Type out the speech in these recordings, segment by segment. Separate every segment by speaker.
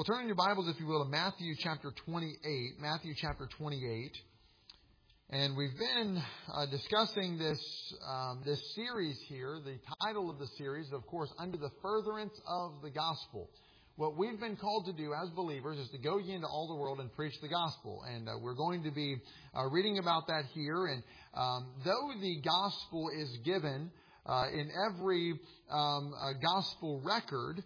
Speaker 1: Well, turn in your Bibles, if you will, to Matthew chapter 28. Matthew chapter 28. And we've been discussing this series here. The title of the series, of course, Under the Furtherance of the Gospel. What we've been called to do as believers is to go ye into all the world and preach the gospel. And we're going to be reading about that here. And though the gospel is given in every gospel record,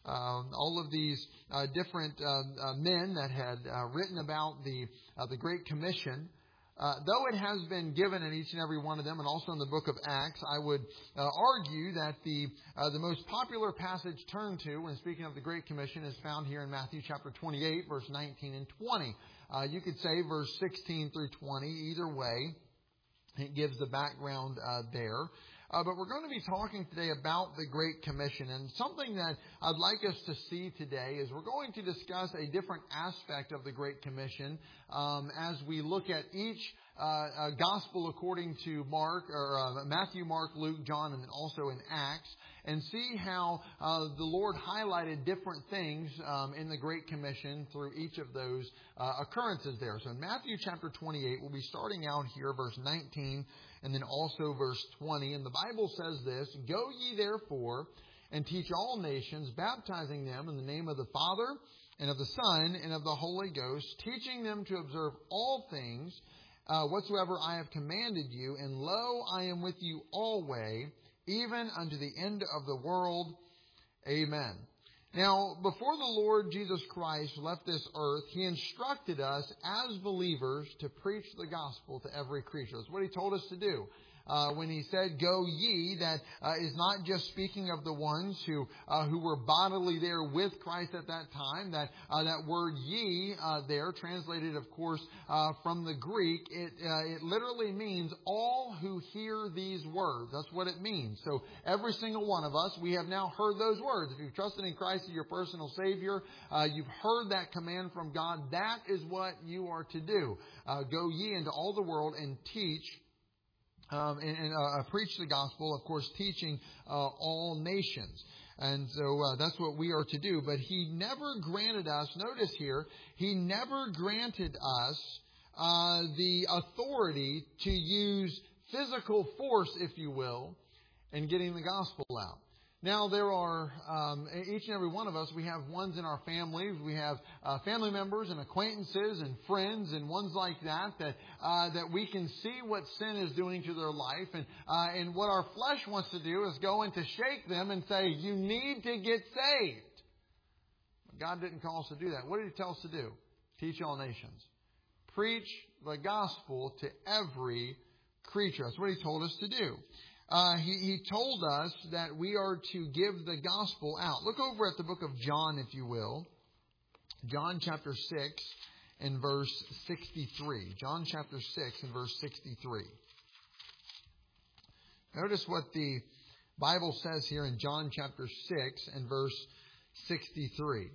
Speaker 1: all of these different men that had written about the Great Commission, though it has been given in each and every one of them, and also in the book of Acts, I would argue that the most popular passage turned to when speaking of the Great Commission is found here in Matthew chapter 28, verse 19 and 20. You could say verse 16 through 20, either way. It gives the background there. But we're going to be talking today about the Great Commission. And something that I'd like us to see today is we're going to discuss a different aspect of the Great Commission as we look at each gospel according to Mark, or Matthew, Mark, Luke, John, and also in Acts, and see how the Lord highlighted different things in the Great Commission through each of those occurrences there. So in Matthew chapter 28, we'll be starting out here, verse 19, and then also verse 20. And the Bible says this: "Go ye therefore and teach all nations, baptizing them in the name of the Father and of the Son and of the Holy Ghost, teaching them to observe all things whatsoever I have commanded you. And lo, I am with you always, even unto the end of the world. Amen." Now, before the Lord Jesus Christ left this earth, He instructed us as believers to preach the gospel to every creature. That's what He told us to do. When He said, "Go ye," that is not just speaking of the ones who were bodily there with Christ at that time. That word "ye" there, translated, of course, from the Greek, it literally means all who hear these words. That's what it means. So every single one of us, we have now heard those words. If you've trusted in Christ as your personal Savior, you've heard that command from God. That is what you are to do. Go ye into all the world and teach. Preach the gospel, of course, teaching all nations. And so that's what we are to do. But He never granted us, notice here, He never granted us the authority to use physical force, if you will, in getting the gospel out. Now, there are, each and every one of us, we have ones in our families. We have family members and acquaintances and friends and ones like that we can see what sin is doing to their life. And what our flesh wants to do is go in to shake them and say, "You need to get saved." But God didn't call us to do that. What did He tell us to do? Teach all nations. Preach the gospel to every creature. That's what He told us to do. He told us that we are to give the gospel out. Look over at the book of John, if you will. John chapter 6 and verse 63. John chapter 6 and verse 63. Notice what the Bible says here in John chapter 6 and verse 63.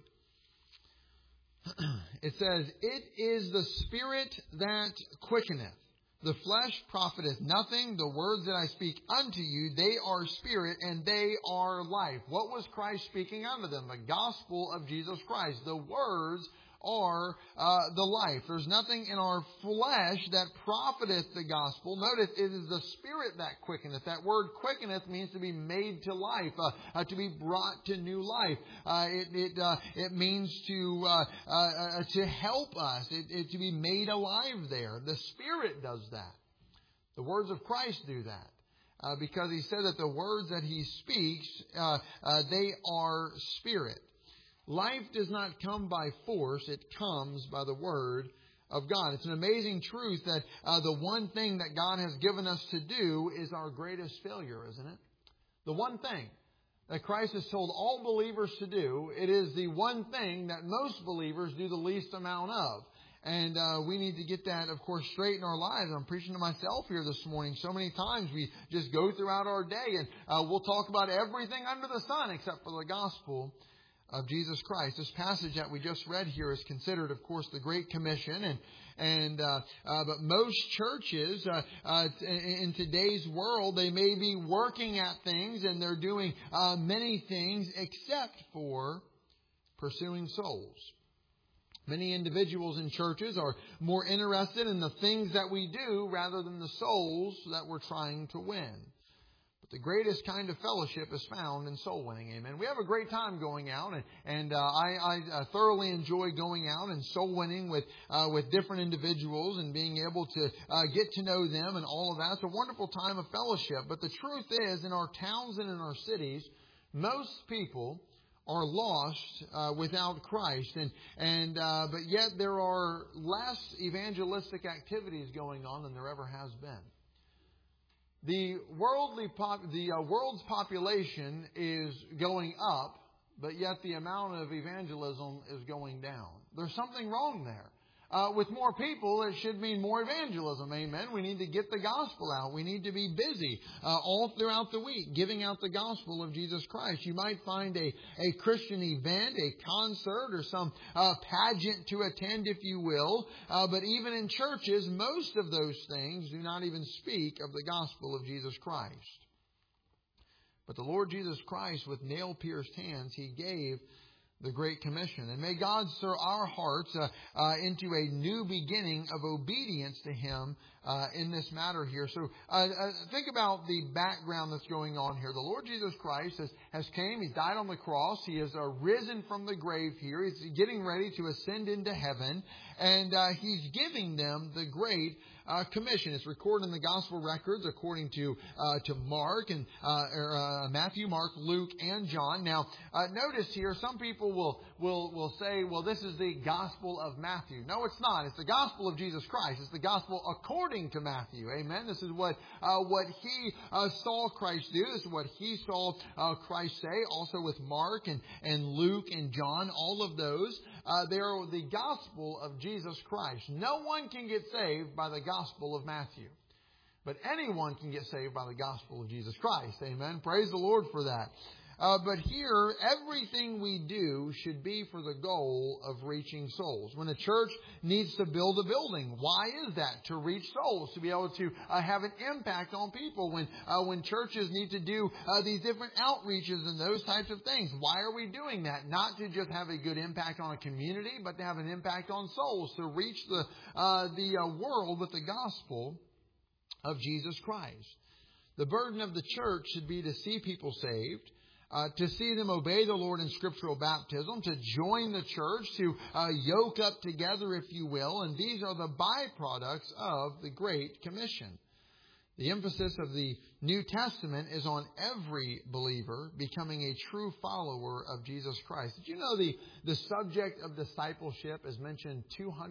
Speaker 1: It says, "It is the Spirit that quickeneth. The flesh profiteth nothing. The words that I speak unto you, they are spirit and they are life." What was Christ speaking unto them? The gospel of Jesus Christ. The words are the life. There's nothing in our flesh that profiteth the gospel. Notice it is the Spirit that quickeneth. That word quickeneth means to be made to life, to be brought to new life. It means to help us, to be made alive there. The Spirit does that. The words of Christ do that. Because He said that the words that He speaks, they are spirit. Life does not come by force. It comes by the Word of God. It's an amazing truth that the one thing that God has given us to do is our greatest failure, isn't it? The one thing that Christ has told all believers to do, it is the one thing that most believers do the least amount of. And we need to get that, of course, straight in our lives. I'm preaching to myself here this morning. So many times we just go throughout our day and we'll talk about everything under the sun except for the gospel of Jesus Christ. This passage that we just read here is considered, of course, the Great Commission, but most churches in today's world, they may be working at things and they're doing many things except for pursuing souls. Many individuals in churches are more interested in the things that we do rather than the souls that we're trying to win. But the greatest kind of fellowship is found in soul winning. Amen. We have a great time going out, and I thoroughly enjoy going out and soul winning with different individuals and being able to get to know them and all of that. It's a wonderful time of fellowship. But the truth is, in our towns and in our cities, most people are lost without Christ, but yet there are less evangelistic activities going on than there ever has been. The world's population is going up, but yet the amount of evangelism is going down. There's something wrong there. With more people, it should mean more evangelism. Amen. We need to get the gospel out. We need to be busy all throughout the week giving out the gospel of Jesus Christ. You might find a Christian event, a concert, or some pageant to attend, if you will. But even in churches, most of those things do not even speak of the gospel of Jesus Christ. But the Lord Jesus Christ, with nail-pierced hands, He gave the Great Commission. And may God stir our hearts into a new beginning of obedience to Him in this matter here. So think about the background that's going on here. The Lord Jesus Christ has came. He died on the cross. He has risen from the grave here. He's getting ready to ascend into heaven. And He's giving them the Great Commission. It's recorded in the Gospel records according to Mark and Matthew, Mark, Luke, and John. Now, notice here, some people will say, well, this is the Gospel of Matthew. No, it's not. It's the Gospel of Jesus Christ. It's the Gospel according to Matthew. Amen. This is what he saw Christ do. This is what he saw Christ say. Also with Mark and Luke and John, all of those, they are the Gospel of Jesus Christ. No one can get saved by the Gospel of Matthew. But anyone can get saved by the Gospel of Jesus Christ. Amen. Praise the Lord for that. But here, everything we do should be for the goal of reaching souls. When a church needs to build a building, why is that? To reach souls, to be able to have an impact on people. When churches need to do these different outreaches and those types of things, why are we doing that? Not to just have a good impact on a community, but to have an impact on souls, to reach the world with the gospel of Jesus Christ. The burden of the church should be to see people saved, to see them obey the Lord in scriptural baptism, to join the church, to yoke up together, if you will. And these are the byproducts of the Great Commission. The emphasis of the New Testament is on every believer becoming a true follower of Jesus Christ. Did you know the subject of discipleship is mentioned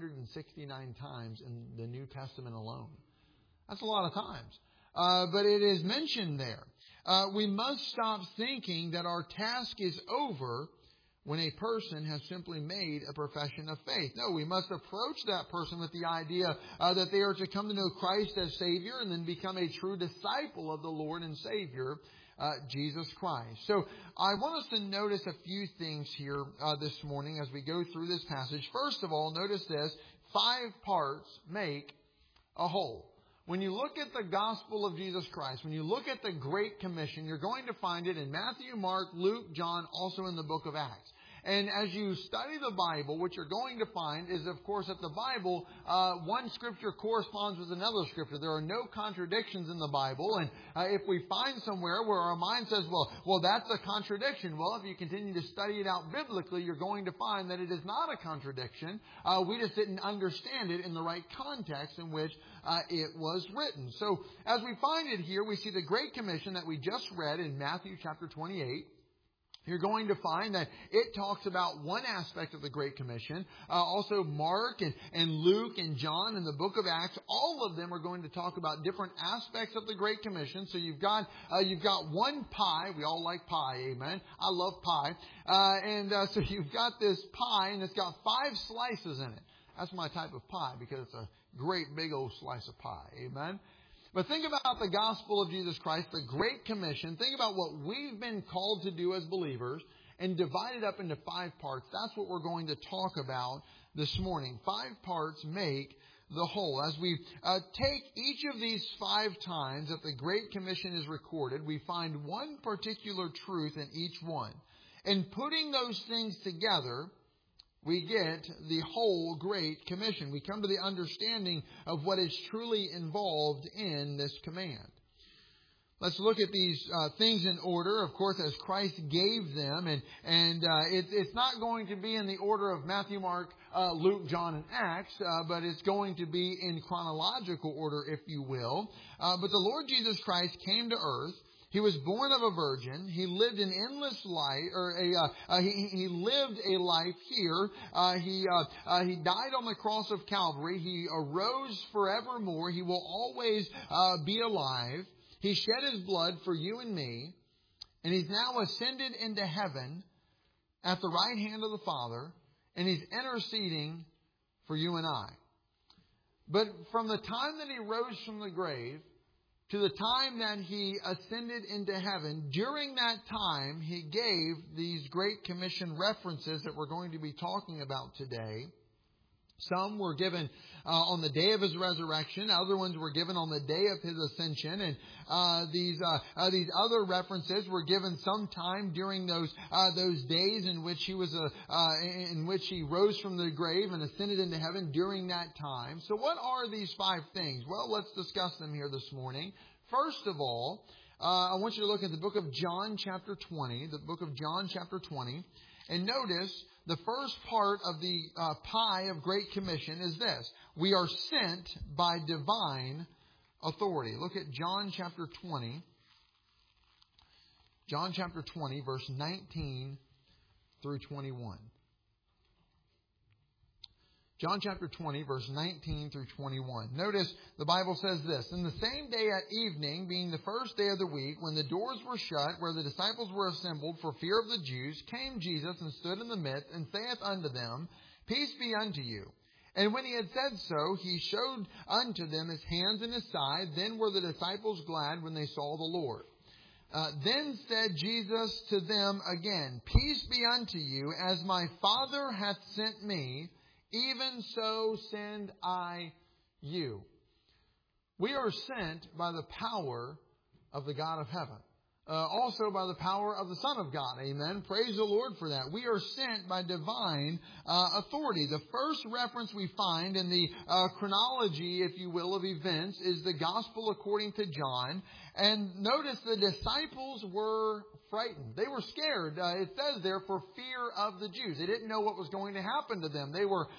Speaker 1: 269 times in the New Testament alone? That's a lot of times. But it is mentioned there. We must stop thinking that our task is over when a person has simply made a profession of faith. No, we must approach that person with the idea that they are to come to know Christ as Savior and then become a true disciple of the Lord and Savior, Jesus Christ. So I want us to notice a few things here this morning as we go through this passage. First of all, notice this: 5 parts make a whole. When you look at the gospel of Jesus Christ, when you look at the Great Commission, you're going to find it in Matthew, Mark, Luke, John, also in the book of Acts. And as you study the Bible, what you're going to find is, of course, that the Bible, one scripture corresponds with another scripture. There are no contradictions in the Bible. And if we find somewhere where our mind says, well, that's a contradiction. Well, if you continue to study it out biblically, you're going to find that it is not a contradiction. We just didn't understand it in the right context in which it was written. So as we find it here, we see the Great Commission that we just read in Matthew chapter 28. You're going to find that it talks about one aspect of the Great Commission. Also Mark and Luke and John in the book of Acts, all of them are going to talk about different aspects of the Great Commission. So you've got one pie. We all like pie, amen. I love pie. So you've got this pie, and it's got 5 slices in it. That's my type of pie because it's a great big old slice of pie, amen. But think about the gospel of Jesus Christ, the Great Commission. Think about what we've been called to do as believers and divide it up into 5 parts. That's what we're going to talk about this morning. 5 parts make the whole. As we take each of these 5 times that the Great Commission is recorded, we find one particular truth in each one. And putting those things together, we get the whole Great Commission. We come to the understanding of what is truly involved in this command. Let's look at these things in order, of course, as Christ gave them. And it's not going to be in the order of Matthew, Mark, Luke, John, and Acts, but it's going to be in chronological order, if you will. But the Lord Jesus Christ came to earth. He was born of a virgin. He lived an endless life, he lived a life here. He died on the cross of Calvary. He arose forevermore. He will always be alive. He shed His blood for you and me, and He's now ascended into heaven at the right hand of the Father, and He's interceding for you and I. But from the time that He rose from the grave to the time that He ascended into heaven, during that time He gave these Great Commission references that we're going to be talking about today. Some were given on the day of His resurrection. Other ones were given on the day of His ascension. And these other references were given sometime during those days in which He rose from the grave and ascended into heaven during that time. So what are these 5 things? Well, let's discuss them here this morning. First of all, I want you to look at the book of John chapter 20. The book of John chapter 20. And notice the first part of the pie of Great Commission is this. We are sent by divine authority. Look at John chapter 20. John chapter 20, verse 19 through 21. John chapter 20, verse 19 through 21. Notice the Bible says this. In the same day at evening, being the first day of the week, when the doors were shut, where the disciples were assembled for fear of the Jews, came Jesus and stood in the midst, and saith unto them, Peace be unto you. And when He had said so, He showed unto them His hands and His side. Then were the disciples glad when they saw the Lord. Then said Jesus to them again, Peace be unto you, as my Father hath sent me, even so send I you. We are sent by the power of the God of heaven. Also by the power of the Son of God. Amen. Praise the Lord for that. We are sent by divine authority. The first reference we find in the chronology, if you will, of events is the Gospel according to John. And notice the disciples were frightened. They were scared. It says there, for fear of the Jews. They didn't know what was going to happen to them. They were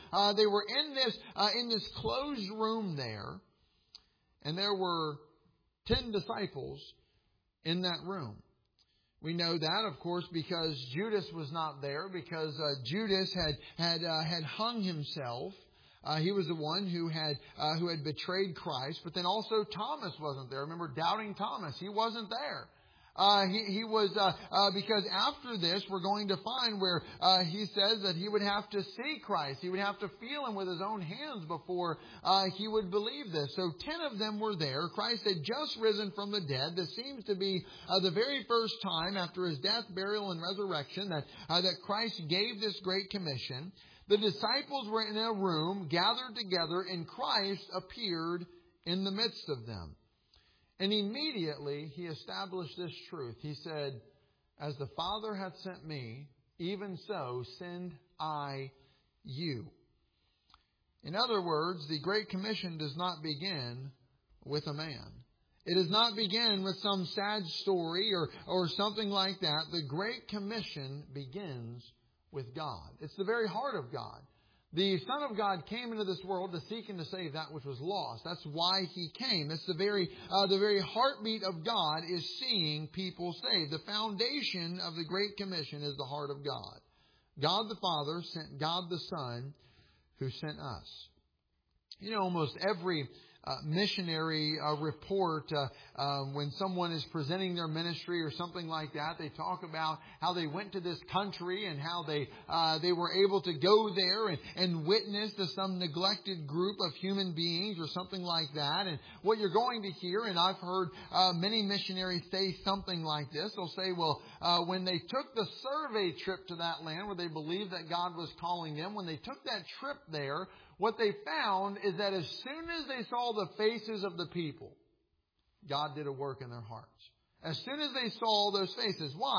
Speaker 1: in this closed room there, and there were 10 disciples in that room. We know that, of course, because Judas was not there, because Judas had hung himself. He was the one who had betrayed Christ. But then also Thomas wasn't there. Remember, doubting Thomas. He wasn't there. He was because after this we're going to find where he says that he would have to see Christ. He would have to feel Him with his own hands before he would believe this. So 10 of them were there. Christ had just risen from the dead. This seems to be the very first time after His death, burial, and resurrection that Christ gave this Great Commission. The disciples were in a room gathered together, and Christ appeared in the midst of them. And immediately He established this truth. He said, As the Father hath sent me, even so send I you. In other words, the Great Commission does not begin with a man. It does not begin with some sad story or something like that. The Great Commission begins with God. It's the very heart of God. The Son of God came into this world to seek and to save that which was lost. That's why He came. It's the very heartbeat of God is seeing people saved. The foundation of the Great Commission is the heart of God. God the Father sent God the Son who sent us. You know, almost every missionary report, when someone is presenting their ministry or something like that, they talk about how they went to this country and how they were able to go there and witness to some neglected group of human beings or something like that. And what you're going to hear, and I've heard many missionaries say something like this, they'll say, well, when they took the survey trip to that land where they believed that God was calling them, when they took that trip there, what they found is that as soon as they saw the faces of the people, God did a work in their hearts. As soon as they saw those faces. Why?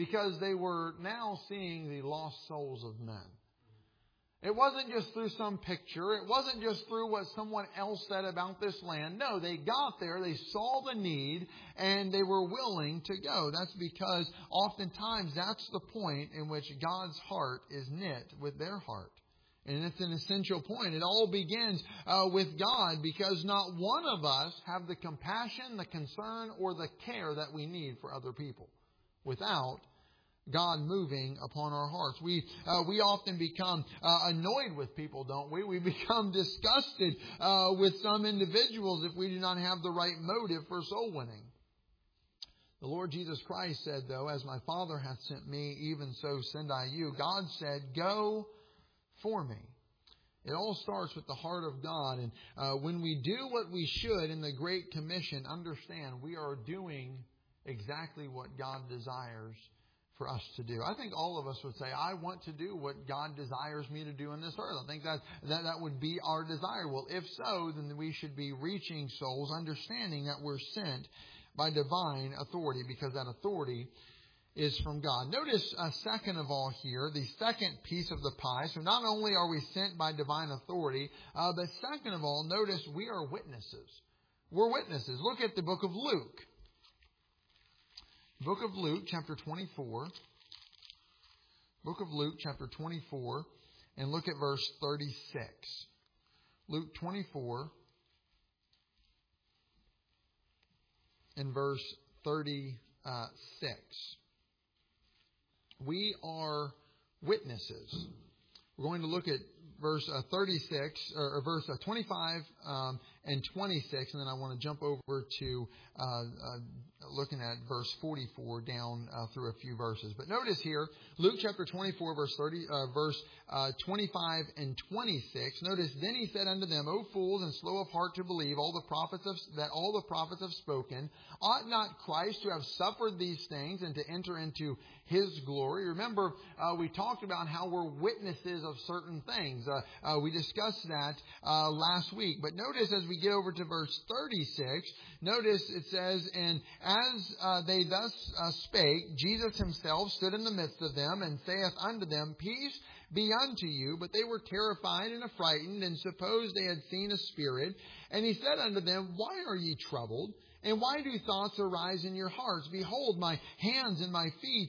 Speaker 1: because they were now seeing the lost souls of men. It wasn't just through some picture. It wasn't just through what someone else said about this land. No, they got there, they saw the need, and they were willing to go. That's because oftentimes that's the point in which God's heart is knit with their heart. And it's an essential point. It all begins with God, because not one of us have the compassion, the concern, or the care that we need for other people without God moving upon our hearts. We often become annoyed with people, don't we? We become disgusted with some individuals if we do not have the right motive for soul winning. The Lord Jesus Christ said, though, "As my Father hath sent me, even so send I you." God said, "Go for me." It all starts with the heart of God. And when we do what we should in the Great Commission, understand we are doing exactly what God desires for us to do. I think all of us would say, I want to do what God desires me to do in this earth. I think that would be our desire. Well, if so, then we should be reaching souls, understanding that we're sent by divine authority, because that authority is from God. Notice, second of all here, the second piece of the pie. So not only are we sent by divine authority, but second of all, notice we are witnesses. We're witnesses. Look at the book of Luke. Book of Luke, chapter 24. Book of Luke, chapter 24, and look at verse 36. Luke 24 and verse 36. We are witnesses. We're going to look at verse 36, or verse 25 and 26, and then I want to jump over to looking at verse 44 down through a few verses. But notice here, Luke chapter 24, verse 25 and 26. Notice, "Then he said unto them, O fools, and slow of heart to believe all the prophets have spoken. Ought not Christ to have suffered these things and to enter into His glory?" Remember, we talked about how we're witnesses of certain things. We discussed that last week. But notice as we get over to verse 36, notice it says, "And as they thus spake, Jesus himself stood in the midst of them, and saith unto them, Peace be unto you. But they were terrified and affrighted, and supposed they had seen a spirit. And he said unto them, Why are ye troubled? And why do thoughts arise in your hearts? Behold, my hands and my feet,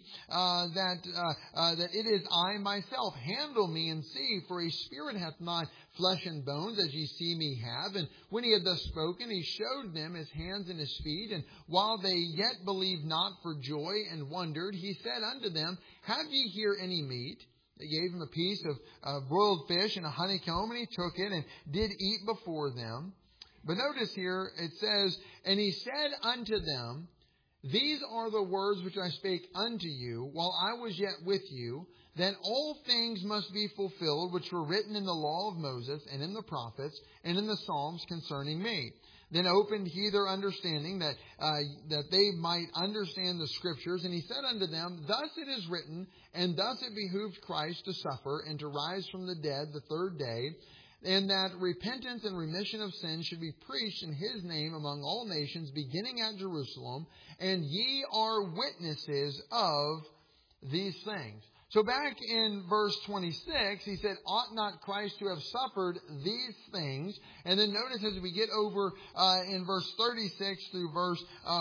Speaker 1: that it is I myself. Handle me and see, for a spirit hath not flesh and bones, as ye see me have. And when he had thus spoken, he showed them his hands and his feet. And while they yet believed not for joy and wondered, he said unto them, Have ye here any meat? They gave him a piece of broiled fish and a honeycomb, and he took it and did eat before them. But notice here, it says, And he said unto them, These are the words which I spake unto you, while I was yet with you, that all things must be fulfilled, which were written in the law of Moses, and in the prophets, and in the Psalms concerning me. Then opened he their understanding, that they might understand the Scriptures. And he said unto them, Thus it is written, and thus it behooved Christ to suffer, and to rise from the dead the third day, and that repentance and remission of sins should be preached in His name among all nations, beginning at Jerusalem. And ye are witnesses of these things. So back in verse 26, he said, Ought not Christ to have suffered these things? And then notice as we get over in verse 36 through verse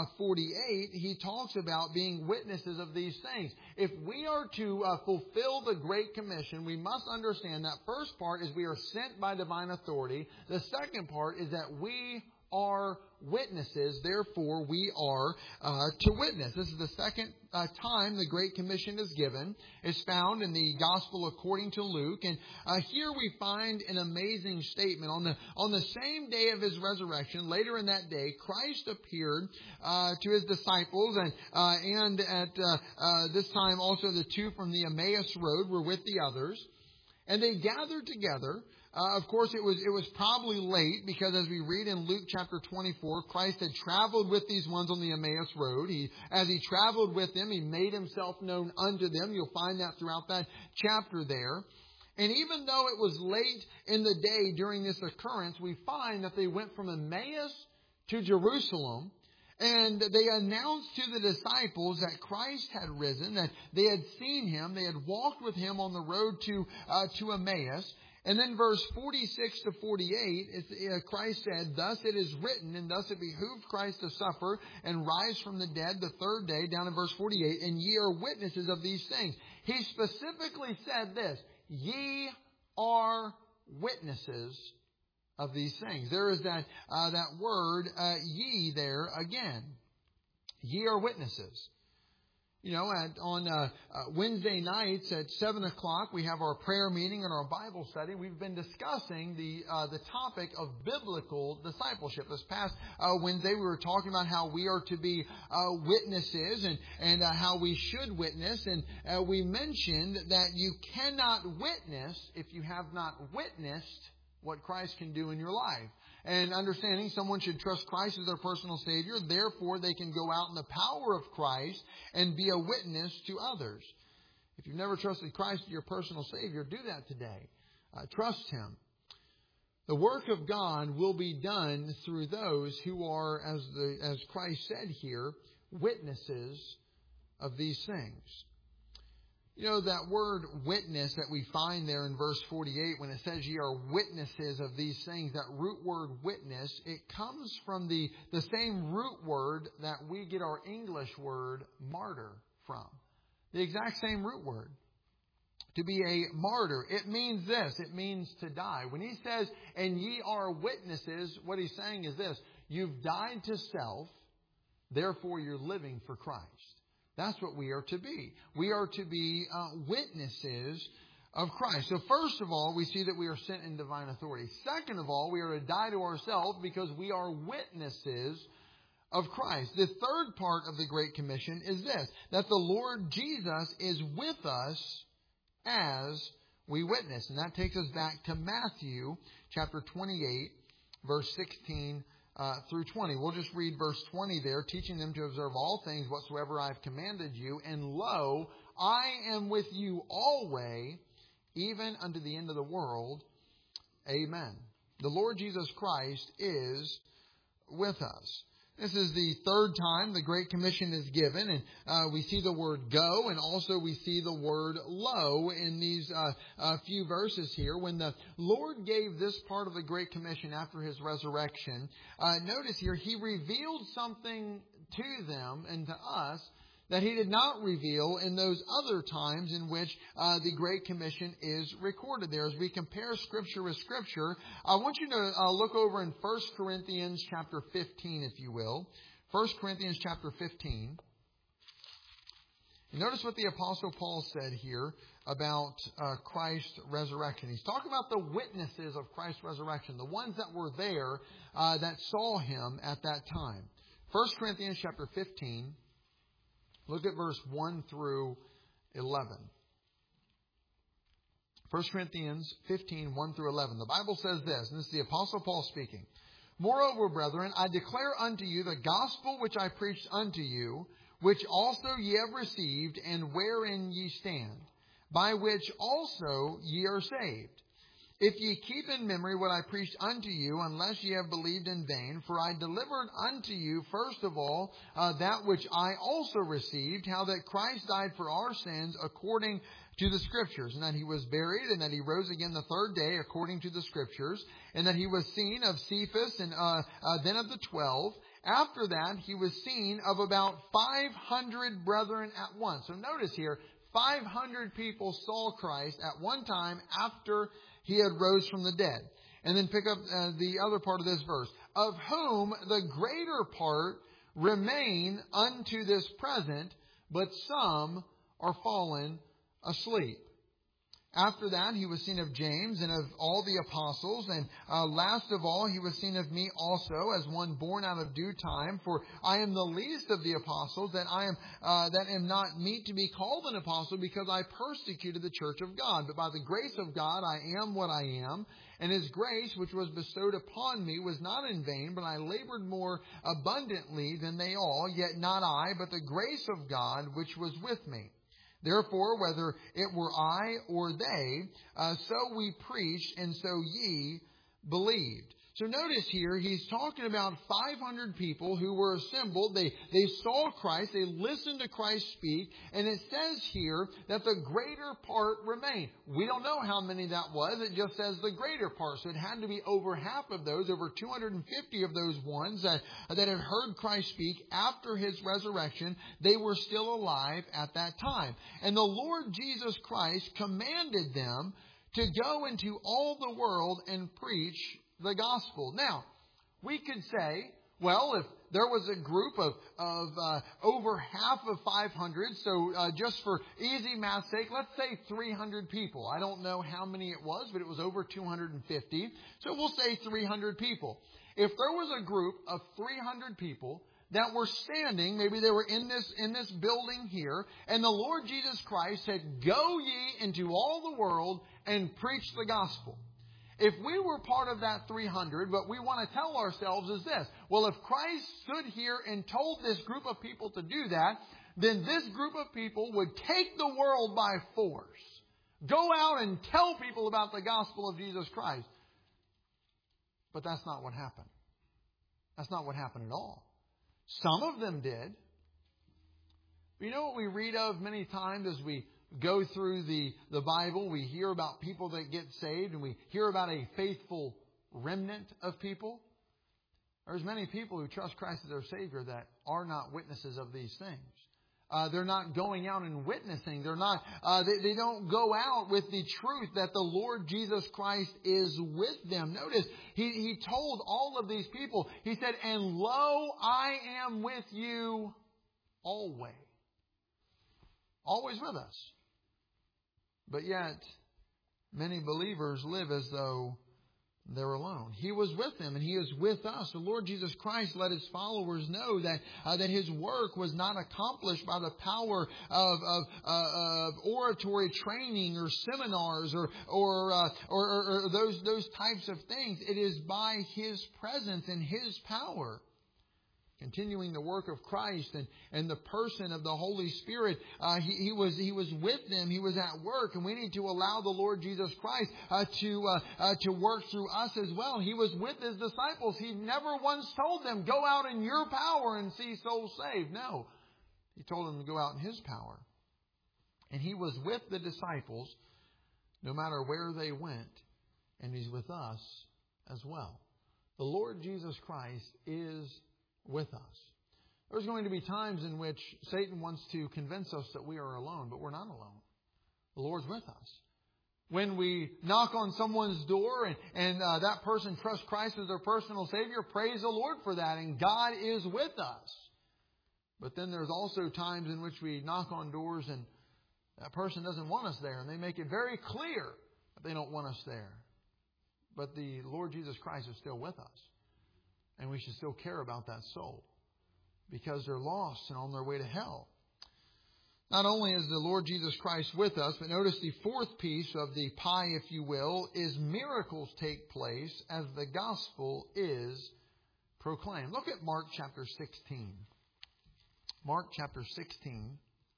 Speaker 1: 48, he talks about being witnesses of these things. If we are to fulfill the Great Commission, we must understand that first part is we are sent by divine authority. The second part is that we are witnesses, therefore we are to witness. This is the second time the Great Commission is given. It's found in the Gospel according to Luke. And here we find an amazing statement. On the same day of His resurrection, later in that day, Christ appeared to His disciples, and at this time also the two from the Emmaus Road were with the others. And they gathered together. Of course, it was probably late, because as we read in Luke chapter 24, Christ had traveled with these ones on the Emmaus Road. As He traveled with them, He made Himself known unto them. You'll find that throughout that chapter there. And even though it was late in the day during this occurrence, we find that they went from Emmaus to Jerusalem. And they announced to the disciples that Christ had risen, that they had seen Him, they had walked with Him on the road to Emmaus. And then verse 46 to 48, Christ said, "Thus it is written, and thus it behooved Christ to suffer and rise from the dead the third day," down in verse 48, "and ye are witnesses of these things." He specifically said this, "Ye are witnesses of these things." There is that word, ye, there again. Ye are witnesses. You know, on Wednesday nights at 7 o'clock, we have our prayer meeting and our Bible study. We've been discussing the topic of biblical discipleship. This past Wednesday, we were talking about how we are to be witnesses and how we should witness. And we mentioned that you cannot witness if you have not witnessed what Christ can do in your life. And understanding someone should trust Christ as their personal Savior, therefore they can go out in the power of Christ and be a witness to others. If you've never trusted Christ as your personal Savior, do that today. Trust Him. The work of God will be done through those who are, as Christ said here, witnesses of these things. You know, that word witness that we find there in verse 48, when it says ye are witnesses of these things, that root word witness, it comes from the same root word that we get our English word martyr from. The exact same root word. To be a martyr, it means this. It means to die. When he says, "and ye are witnesses," what he's saying is this. You've died to self, therefore you're living for Christ. That's what we are to be. We are to be witnesses of Christ. So first of all, we see that we are sent in divine authority. Second of all, we are to die to ourselves because we are witnesses of Christ. The third part of the Great Commission is this, that the Lord Jesus is with us as we witness. And that takes us back to Matthew chapter 28, verse 16 through 20. We'll just read verse 20 there, teaching them to observe all things whatsoever I have commanded you. And lo, I am with you always, even unto the end of the world. Amen. The Lord Jesus Christ is with us. This is the third time the Great Commission is given, and we see the word go, and also we see the word lo in these few verses here. When the Lord gave this part of the Great Commission after His resurrection, notice here, He revealed something to them and to us that He did not reveal in those other times in which the Great Commission is recorded there. As we compare Scripture with Scripture, I want you to look over in 1 Corinthians chapter 15, if you will. 1 Corinthians chapter 15. Notice what the Apostle Paul said here about Christ's resurrection. He's talking about the witnesses of Christ's resurrection, the ones that were there that saw Him at that time. 1 Corinthians chapter 15. Look at verse 1 through 11. 1 Corinthians 15, 1 through 11. The Bible says this, and this is the Apostle Paul speaking. Moreover, brethren, I declare unto you the gospel which I preached unto you, which also ye have received, and wherein ye stand, by which also ye are saved. If ye keep in memory what I preached unto you, unless ye have believed in vain, for I delivered unto you first of all that which I also received, how that Christ died for our sins according to the Scriptures, and that He was buried, and that He rose again the third day according to the Scriptures, and that He was seen of Cephas, and then of the 12. After that, He was seen of about 500 brethren at once. So notice here, 500 people saw Christ at one time after He had rose from the dead. And then pick up the other part of this verse. Of whom the greater part remain unto this present, but some are fallen asleep. After that, He was seen of James and of all the apostles. And last of all, He was seen of me also, as one born out of due time. For I am the least of the apostles, that am not meet to be called an apostle, because I persecuted the church of God. But by the grace of God, I am what I am. And His grace, which was bestowed upon me, was not in vain, but I labored more abundantly than they all. Yet not I, but the grace of God, which was with me. Therefore, whether it were I or they, so we preached, and so ye believed. So notice here, he's talking about 500 people who were assembled. They saw Christ. They listened to Christ speak. And it says here that the greater part remained. We don't know how many that was. It just says the greater part. So it had to be over half of those, over 250 of those ones that had heard Christ speak after His resurrection. They were still alive at that time. And the Lord Jesus Christ commanded them to go into all the world and preach the gospel. Now, we could say, well, if there was a group of over half of 500, so just for easy math's sake, let's say 300 people. I don't know how many it was, but it was over 250. So we'll say 300 people. If there was a group of 300 people that were standing, maybe they were in this building here, and the Lord Jesus Christ said, "Go ye into all the world and preach the gospel." If we were part of that 300, what we want to tell ourselves is this. Well, if Christ stood here and told this group of people to do that, then this group of people would take the world by force. Go out and tell people about the gospel of Jesus Christ. But that's not what happened. That's not what happened at all. Some of them did. You know what we read of many times as we go through the Bible? We hear about people that get saved, and we hear about a faithful remnant of people. There's many people who trust Christ as their Savior that are not witnesses of these things. They're not going out and witnessing. They're not. They don't go out with the truth that the Lord Jesus Christ is with them. Notice he told all of these people. He said, "And lo, I am with you always." Always with us. But yet, many believers live as though they're alone. He was with them, and He is with us. The Lord Jesus Christ let His followers know that His work was not accomplished by the power of oratory training or seminars or those types of things. It is by His presence and His power. Continuing the work of Christ and the person of the Holy Spirit, He was with them. He was at work, and we need to allow the Lord Jesus Christ to work through us as well. He was with His disciples. He never once told them, "Go out in your power and see souls saved." No, He told them to go out in His power, and He was with the disciples no matter where they went, and He's with us as well. The Lord Jesus Christ is with us. There's going to be times in which Satan wants to convince us that we are alone, but we're not alone. The Lord's with us. When we knock on someone's door and that person trusts Christ as their personal Savior, praise the Lord for that, and God is with us. But then there's also times in which we knock on doors and that person doesn't want us there, and they make it very clear that they don't want us there. But the Lord Jesus Christ is still with us. And we should still care about that soul because they're lost and on their way to hell. Not only is the Lord Jesus Christ with us, but notice the fourth piece of the pie, if you will, is miracles take place as the gospel is proclaimed. Look at Mark chapter 16. Mark chapter 16.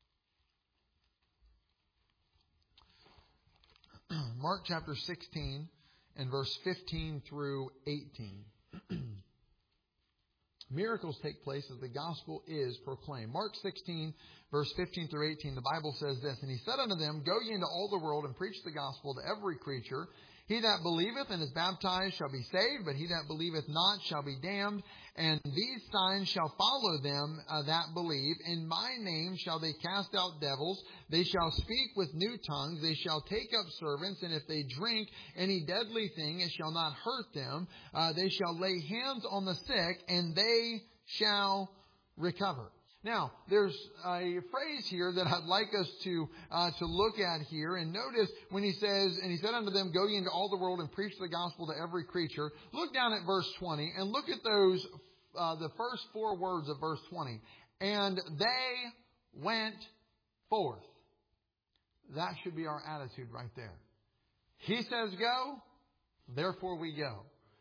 Speaker 1: Mark chapter 16 and verse 15 through 18. Miracles take place as the gospel is proclaimed. Mark 16, verse 15 through 18, the Bible says this, "And He said unto them, Go ye into all the world and preach the gospel to every creature. He that believeth and is baptized shall be saved, but he that believeth not shall be damned. And these signs shall follow them that believe. In my name shall they cast out devils. They shall speak with new tongues. They shall take up servants. And if they drink any deadly thing, it shall not hurt them. They shall lay hands on the sick, and they shall recover." Now, there's a phrase here that I'd like us to look at here. And notice when He says, "And He said unto them, Go ye into all the world and preach the gospel to every creature." Look down at verse 20 and look at those, the first four words of verse 20. "And they went forth." That should be our attitude right there. He says go, therefore we go.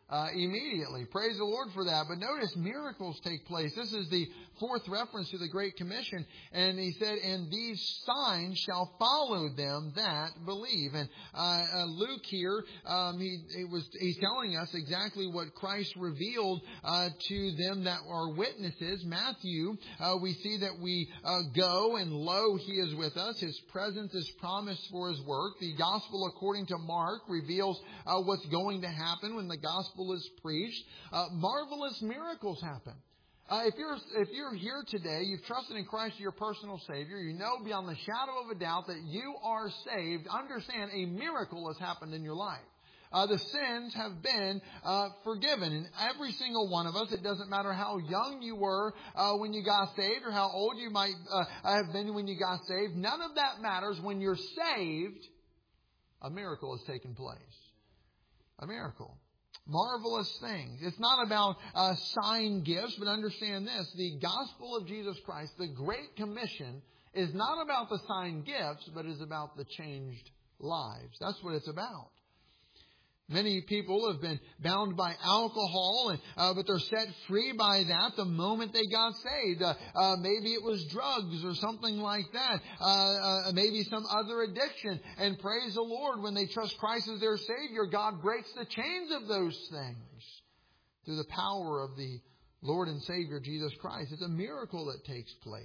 Speaker 1: immediately. Praise the Lord for that. But notice miracles take place. This is the fourth reference to the Great Commission. And he said, and these signs shall follow them that believe. And Luke here, he's telling us exactly what Christ revealed to them that are witnesses. Matthew, we see that we go, and lo, He is with us. His presence is promised for His work. The Gospel according to Mark reveals what's going to happen when the Gospel is preached. Marvelous miracles happen. If you're here today, you've trusted in Christ as your personal Savior, you know beyond the shadow of a doubt that you are saved, understand a miracle has happened in your life. The sins have been forgiven. And every single one of us, it doesn't matter how young you were when you got saved or how old you might have been when you got saved. None of that matters. When you're saved, a miracle has taken place. A miracle. Marvelous things. It's not about sign gifts, but understand this. The gospel of Jesus Christ, the Great Commission, is not about the sign gifts, but is about the changed lives. That's what it's about. Many people have been bound by alcohol, but they're set free by that the moment they got saved. Maybe it was drugs or something like that. Maybe some other addiction. And praise the Lord, when they trust Christ as their Savior, God breaks the chains of those things through the power of the Lord and Savior Jesus Christ. It's a miracle that takes place.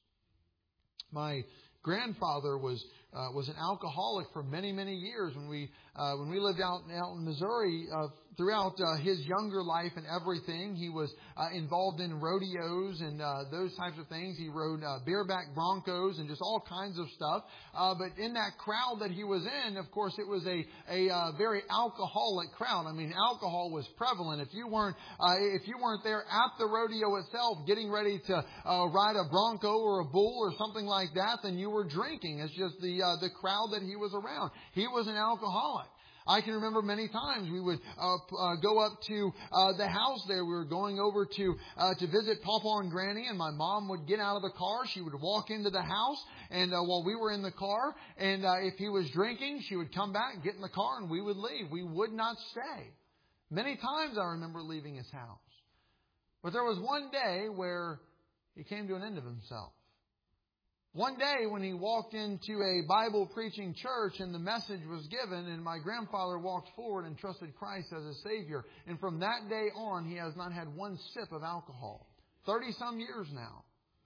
Speaker 1: My grandfather was an alcoholic for many, many years. When we lived out in Missouri, throughout his younger life and everything, he was involved in rodeos and those types of things. He rode bareback broncos and just all kinds of stuff. But in that crowd that he was in, of course, it was a very alcoholic crowd. I mean, alcohol was prevalent. If you weren't there at the rodeo itself, getting ready to ride a bronco or a bull or something like that, then you were drinking. It's just the crowd that he was around. He was an alcoholic. I can remember many times we would go up to the house there. We were going over to visit Papa and Granny, and my mom would get out of the car. She would walk into the house, and while we were in the car, and if he was drinking, she would come back, get in the car, and we would leave. We would not stay. Many times I remember leaving his house. But there was one day where he came to an end of himself. One day when he walked into a Bible preaching church and the message was given, and my grandfather walked forward and trusted Christ as his Savior. And from that day on, he has not had one sip of alcohol. 30-some years now.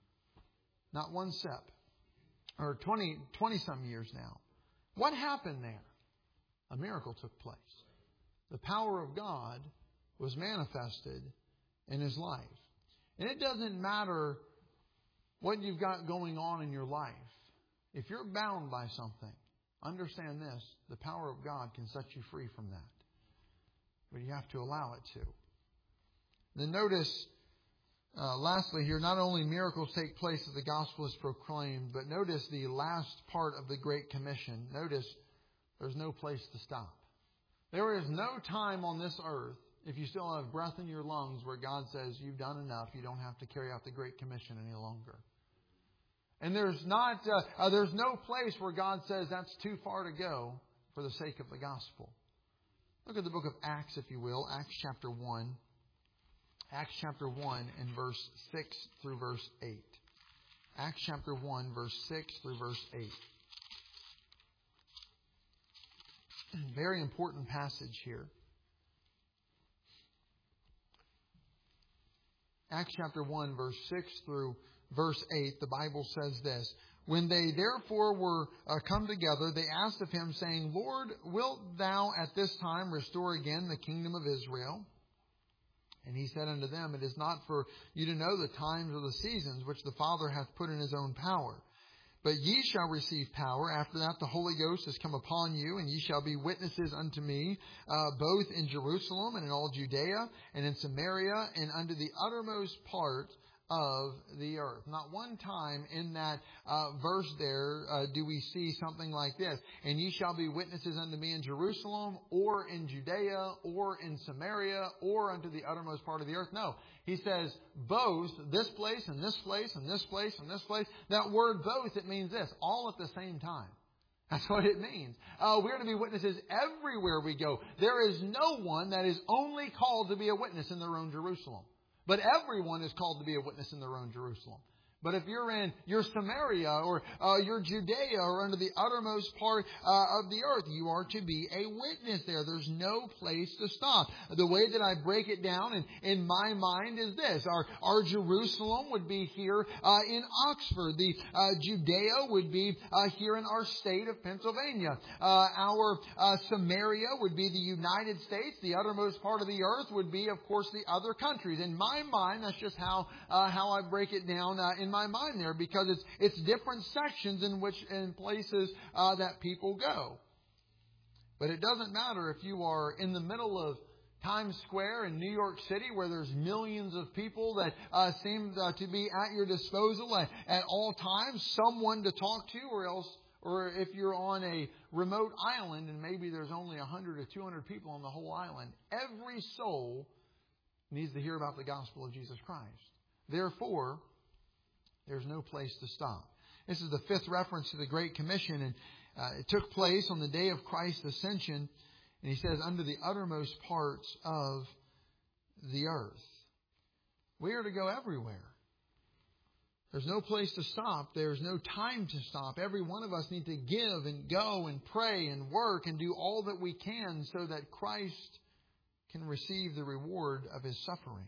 Speaker 1: Not one sip. Or 20-some years now. What happened there? A miracle took place. The power of God was manifested in his life. And it doesn't matter what you've got going on in your life. If you're bound by something, understand this, the power of God can set you free from that. But you have to allow it to. Then notice, lastly here, not only miracles take place as the gospel is proclaimed, but notice the last part of the Great Commission. Notice, there's no place to stop. There is no time on this earth, if you still have breath in your lungs, where God says, you've done enough, you don't have to carry out the Great Commission any longer. And there's no place where God says that's too far to go for the sake of the gospel. Look at the book of Acts, if you will. Acts chapter 1. Acts chapter 1 and verse 6 through verse 8. Acts chapter 1, verse 6 through verse 8. Very important passage here. Acts chapter 1, verse 6 through verse 8, the Bible says this. When they therefore were come together, they asked of him, saying, Lord, wilt thou at this time restore again the kingdom of Israel? And he said unto them, It is not for you to know the times or the seasons which the Father hath put in his own power. But ye shall receive power. After that the Holy Ghost is come upon you, and ye shall be witnesses unto me, both in Jerusalem and in all Judea and in Samaria and unto the uttermost part of the earth. Not one time in that verse there do we see something like this. And ye shall be witnesses unto me in Jerusalem, or in Judea, or in Samaria, or unto the uttermost part of the earth. No. He says both, this place and this place and this place and this place. That word both, it means this, all at the same time. That's what it means. We're to be witnesses everywhere we go. There is no one that is only called to be a witness in their own Jerusalem. But everyone is called to be a witness in their own Jerusalem. But if you're in your Samaria or your Judea or under the uttermost part of the earth, you are to be a witness there. There's no place to stop. The way that I break it down in my mind is this. Our Jerusalem would be here in Oxford. The Judea would be here in our state of Pennsylvania. Our Samaria would be the United States. The uttermost part of the earth would be, of course, the other countries. In my mind, that's just how I break it down in my mind there, because it's different sections in places that people go. But it doesn't matter if you are in the middle of Times Square in New York City, where there's millions of people that seem to be at your disposal at all times, someone to talk to, or if you're on a remote island and maybe there's only 100 or 200 people on the whole island. Every soul needs to hear about the gospel of Jesus Christ. Therefore, there's no place to stop. This is the fifth reference to the Great Commission, and it took place on the day of Christ's ascension. And he says, under the uttermost parts of the earth. We are to go everywhere. There's no place to stop. There's no time to stop. Every one of us need to give and go and pray and work and do all that we can so that Christ can receive the reward of His suffering.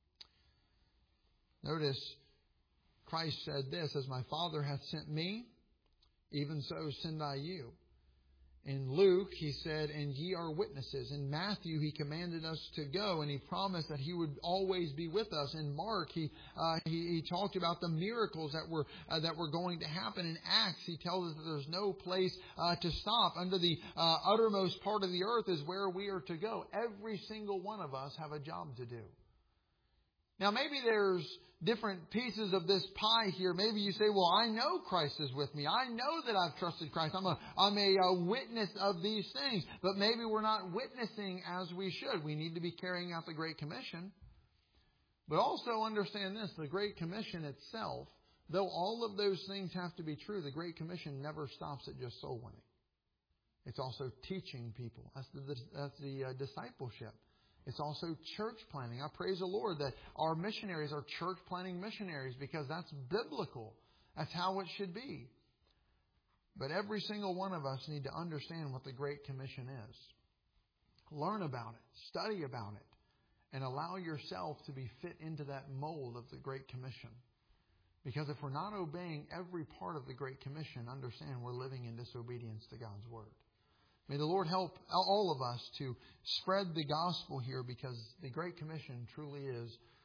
Speaker 1: Notice, Christ said this, as my Father hath sent me, even so send I you. In Luke, He said, and ye are witnesses. In Matthew, He commanded us to go, and He promised that He would always be with us. In Mark, He talked about the miracles that were going to happen. In Acts, He tells us that there's no place to stop. Under the uttermost part of the earth is where we are to go. Every single one of us have a job to do. Now, maybe there's different pieces of this pie here. Maybe you say, well, I know Christ is with me. I know that I've trusted Christ. I'm a witness of these things. But maybe we're not witnessing as we should. We need to be carrying out the Great Commission. But also understand this, the Great Commission itself, though all of those things have to be true, the Great Commission never stops at just soul winning. It's also teaching people. That's the discipleship. It's also church planting. I praise the Lord that our missionaries are church planting missionaries, because that's biblical. That's how it should be. But every single one of us need to understand what the Great Commission is. Learn about it. Study about it. And allow yourself to be fit into that mold of the Great Commission. Because if we're not obeying every part of the Great Commission, understand we're living in disobedience to God's Word. May the Lord help all of us to spread the gospel here, because the Great Commission truly is